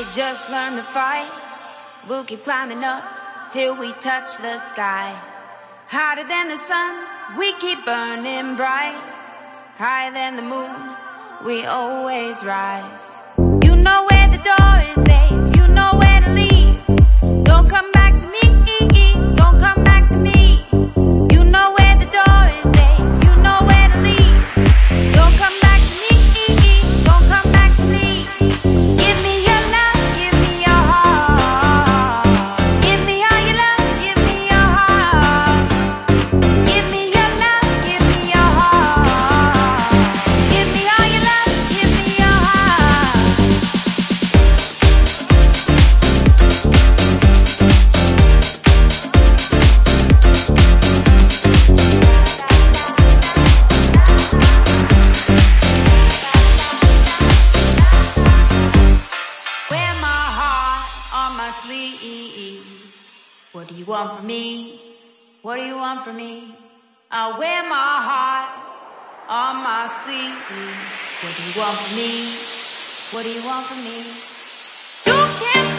just learn to fight. We'll keep climbing up till we touch the sky. Hotter than the sun, we keep burning bright. Higher than the moon, we always rise. You know where the door is, babe. You know where to leave. Don't come back to me. Don't come back to me. You know where the door is, babe. You know where to leave. Don't come back to me. Don't come back to me. Give me your love. Give me your heart. Give me all your love. Give me your heart. Give me your love. Give me your heart. Give me all your love. Give me your heart. Wear my heart on my sleeve. What do you want from me? What do you want from me? I wear my heart on my sleeve. What do you want from me? What do you want from me? You can't